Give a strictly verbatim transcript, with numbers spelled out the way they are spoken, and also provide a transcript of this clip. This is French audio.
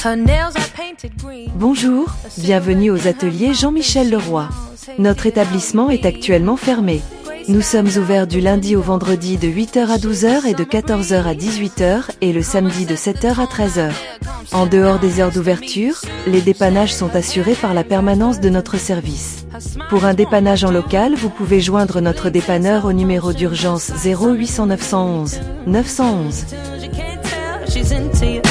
Bonjour, bienvenue aux ateliers Jean-Michel Leroy. Notre établissement est actuellement fermé. Nous sommes ouverts du lundi au vendredi de huit heures à douze heures et de quatorze heures à dix-huit heures et le samedi de sept heures à treize heures. En dehors des heures d'ouverture, les dépannages sont assurés par la permanence de notre service. Pour un dépannage en local, vous pouvez joindre notre dépanneur au numéro d'urgence zéro huit cents neuf cent onze neuf cent onze.